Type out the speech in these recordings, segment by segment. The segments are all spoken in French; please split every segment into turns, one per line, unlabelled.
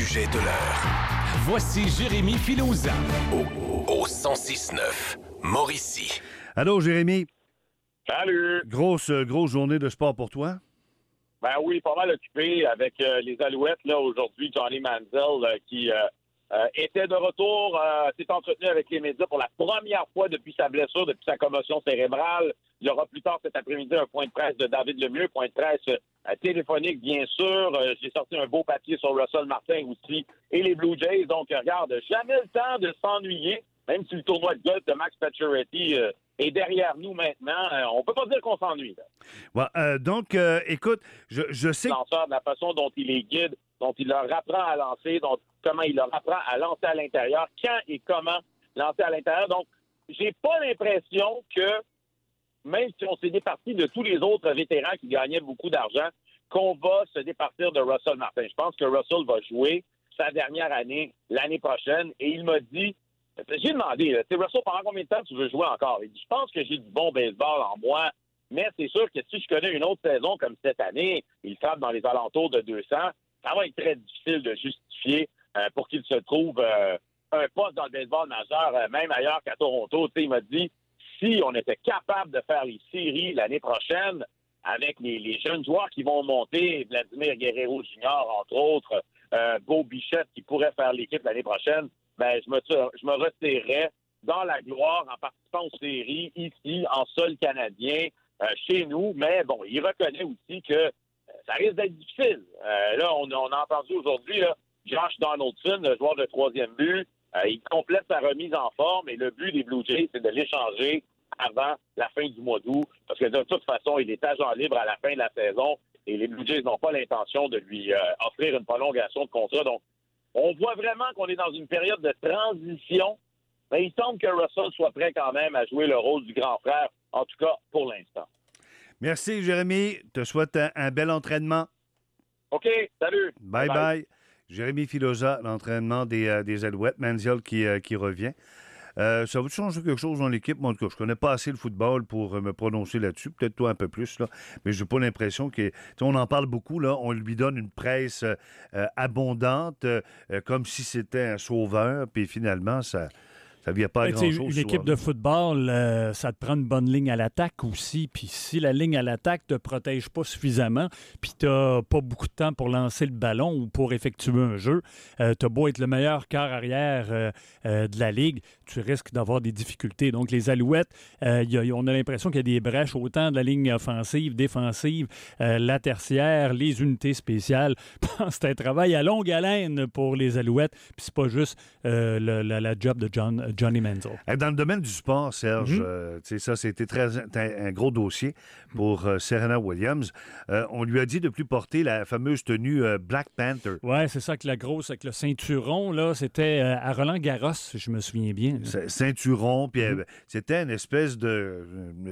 sujet de l'heure. Voici Jérémy Filosa au 106.9 Mauricie.
Allô, Jérémy.
Salut!
Grosse journée de sport pour toi?
Ben oui, pas mal occupé avec les Alouettes. Là, aujourd'hui, Johnny Manziel qui était de retour, s'est entretenu avec les médias pour la première fois depuis sa blessure, depuis sa commotion cérébrale. Il y aura plus tard cet après-midi un point de presse de David Lemieux, point de presse téléphonique, bien sûr. J'ai sorti un beau papier sur Russell Martin aussi et les Blue Jays. Donc, regarde, jamais le temps de s'ennuyer, même si le tournoi de golf de Max Pacioretty est derrière nous maintenant. On peut pas dire qu'on s'ennuie.
Ouais, donc, écoute, je sais que...
De la façon dont il les guide, dont il leur apprend à lancer, comment il leur apprend à lancer à l'intérieur, quand et comment lancer à l'intérieur. Donc, j'ai pas l'impression que, même si on s'est départi de tous les autres vétérans qui gagnaient beaucoup d'argent, qu'on va se départir de Russell Martin. Je pense que Russell va jouer sa dernière année l'année prochaine. Et il m'a dit, j'ai demandé, Russell, pendant combien de temps tu veux jouer encore? Il dit, je pense que j'ai du bon baseball en moi, mais c'est sûr que si je connais une autre saison comme cette année, il frappe dans les alentours de 200, ça va être très difficile de justifier pour qu'il se trouve un poste dans le baseball majeur, même ailleurs qu'à Toronto. Il m'a dit, si on était capable de faire les séries l'année prochaine avec les jeunes joueurs qui vont monter, Vladimir Guerrero Jr., entre autres, Beau Bichette qui pourrait faire l'équipe l'année prochaine, ben je me retirerais dans la gloire en participant aux séries ici, en sol canadien, chez nous. Mais bon, il reconnaît aussi que ça risque d'être difficile. Là, on a entendu aujourd'hui là, Josh Donaldson, le joueur de troisième but, il complète sa remise en forme et le but des Blue Jays, c'est de l'échanger avant la fin du mois d'août, parce que de toute façon, il est agent libre à la fin de la saison et les Blue Jays n'ont pas l'intention de lui offrir une prolongation de contrat. Donc, on voit vraiment qu'on est dans une période de transition, mais il semble que Russell soit prêt quand même à jouer le rôle du grand frère, en tout cas pour l'instant.
Merci, Jérémy. Te souhaite un bel entraînement.
OK, salut.
Bye. Jérémy Filosa, l'entraînement des Alouettes. Manziel qui revient. Ça va changer quelque chose dans l'équipe? Moi, en tout cas, je connais pas assez le football pour me prononcer là-dessus. Peut-être toi un peu plus, là. Mais j'ai pas l'impression que... On en parle beaucoup, là. On lui donne une presse abondante, comme si c'était un sauveur. Puis finalement, ça vient pas à grand-chose.
Une équipe de football, ça te prend une bonne ligne à l'attaque aussi. Puis si la ligne à l'attaque te protège pas suffisamment, puis t'as pas beaucoup de temps pour lancer le ballon ou pour effectuer un jeu, t'as beau être le meilleur quart arrière de la ligue, tu risques d'avoir des difficultés. Donc les Alouettes, on a l'impression qu'il y a des brèches autant de la ligne offensive, défensive, la tertiaire, les unités spéciales. C'est un travail à longue haleine pour les Alouettes. Puis c'est pas juste la job de Johnny Manziel.
Dans le domaine du sport, Serge, ça, c'était un gros dossier pour Serena Williams. On lui a dit de plus porter la fameuse tenue Black Panther.
Ouais, c'est ça, avec la grosse, avec le ceinturon, là, c'était à Roland-Garros, si je me souviens bien.
Ceinturon, puis c'était une espèce de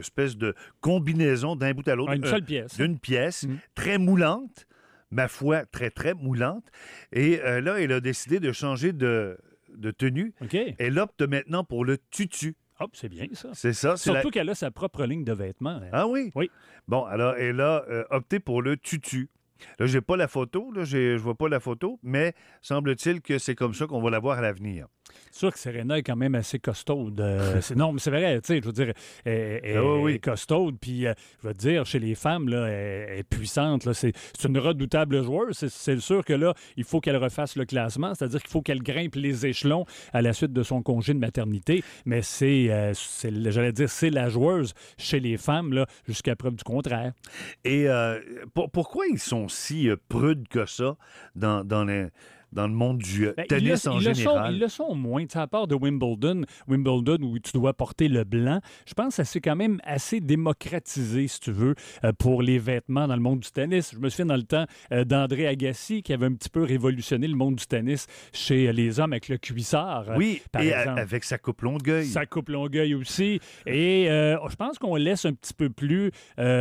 combinaison d'un bout à l'autre.
Une seule pièce.
D'une pièce, très moulante, ma foi, très, très moulante. Et là, elle a décidé de changer de tenue.
Okay.
Elle opte maintenant pour le tutu.
Hop, c'est bien ça.
C'est ça.
Surtout qu'elle a sa propre ligne de vêtements.
Ah oui?
Oui.
Bon, alors, elle a opté pour le tutu. Là, j'ai pas la photo, je vois pas la photo, mais semble-t-il que c'est comme ça qu'on va la voir à l'avenir.
C'est sûr que Serena est quand même assez costaude. Non, mais c'est vrai, tu sais, je veux dire, elle est costaude, puis je veux dire, chez les femmes, là, elle est puissante, là, c'est une redoutable joueuse. C'est sûr que là, il faut qu'elle refasse le classement, c'est-à-dire qu'il faut qu'elle grimpe les échelons à la suite de son congé de maternité, mais j'allais dire, c'est la joueuse chez les femmes, là, jusqu'à preuve du contraire.
Et pourquoi ils sont si prudes que ça dans le monde du tennis en général?
Ils le sont moins. À part de Wimbledon où tu dois porter le blanc, je pense que c'est quand même assez démocratisé, si tu veux, pour les vêtements dans le monde du tennis. Je me souviens dans le temps d'André Agassi qui avait un petit peu révolutionné le monde du tennis chez les hommes avec le cuissard.
Oui,
par
et
exemple.
avec sa coupe Longueuil.
Sa coupe Longueuil aussi. Et je pense qu'on laisse un petit peu plus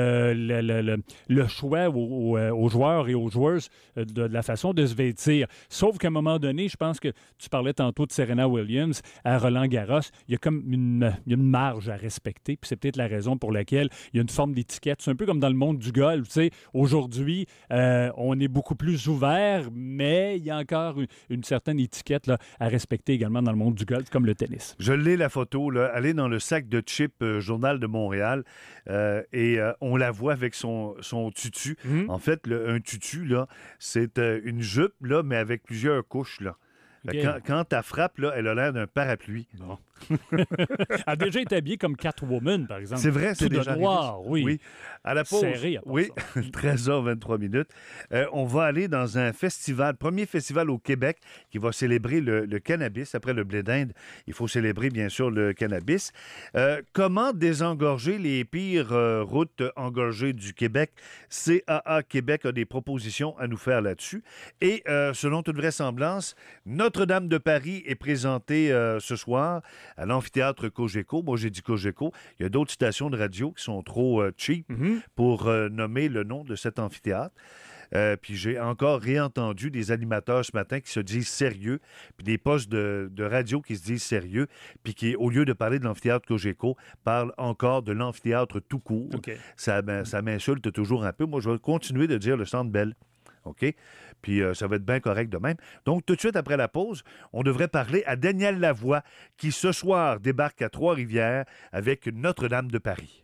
le choix aux joueurs et aux joueuses de la façon de se vêtir. Sauf qu'à un moment donné, je pense que tu parlais tantôt de Serena Williams à Roland-Garros, il y a comme il y a une marge à respecter, puis c'est peut-être la raison pour laquelle il y a une forme d'étiquette. C'est un peu comme dans le monde du golf, tu sais. Aujourd'hui, on est beaucoup plus ouvert, mais il y a encore une certaine étiquette là, à respecter également dans le monde du golf, comme le tennis.
Je l'ai, la photo, là. Elle est dans le sac de chips Journal de Montréal et on la voit avec son tutu. En fait, un tutu, là, c'est une jupe, là, mais avec plusieurs couches, là.
Okay.
Quand elle frappe, là, elle a l'air d'un parapluie.
Bon. Elle a déjà été habillée comme Catwoman, par exemple.
C'est vrai, c'est
tout
déjà
de noir, oui.
À la pause,
serré, à part
oui,
ça.
13h23 minutes. On va aller dans un festival, premier festival au Québec qui va célébrer le cannabis. Après le blé d'Inde, il faut célébrer, bien sûr, le cannabis. Comment désengorger les pires routes engorgées du Québec? CAA Québec a des propositions à nous faire là-dessus. Et selon toute vraisemblance, Notre-Dame de Paris est présentée ce soir à l'amphithéâtre Cogeco. Moi, j'ai dit Cogeco. Il y a d'autres stations de radio qui sont trop cheap pour nommer le nom de cet amphithéâtre. Puis j'ai encore réentendu des animateurs ce matin qui se disent sérieux, puis des postes de radio qui se disent sérieux, puis qui, au lieu de parler de l'amphithéâtre Cogeco, parlent encore de l'amphithéâtre tout court.
Okay.
Ça m'insulte toujours un peu. Moi, je vais continuer de dire le Centre Bell. OK? Puis ça va être bien correct de même. Donc, tout de suite après la pause, on devrait parler à Daniel Lavoie, qui ce soir débarque à Trois-Rivières avec Notre-Dame de Paris.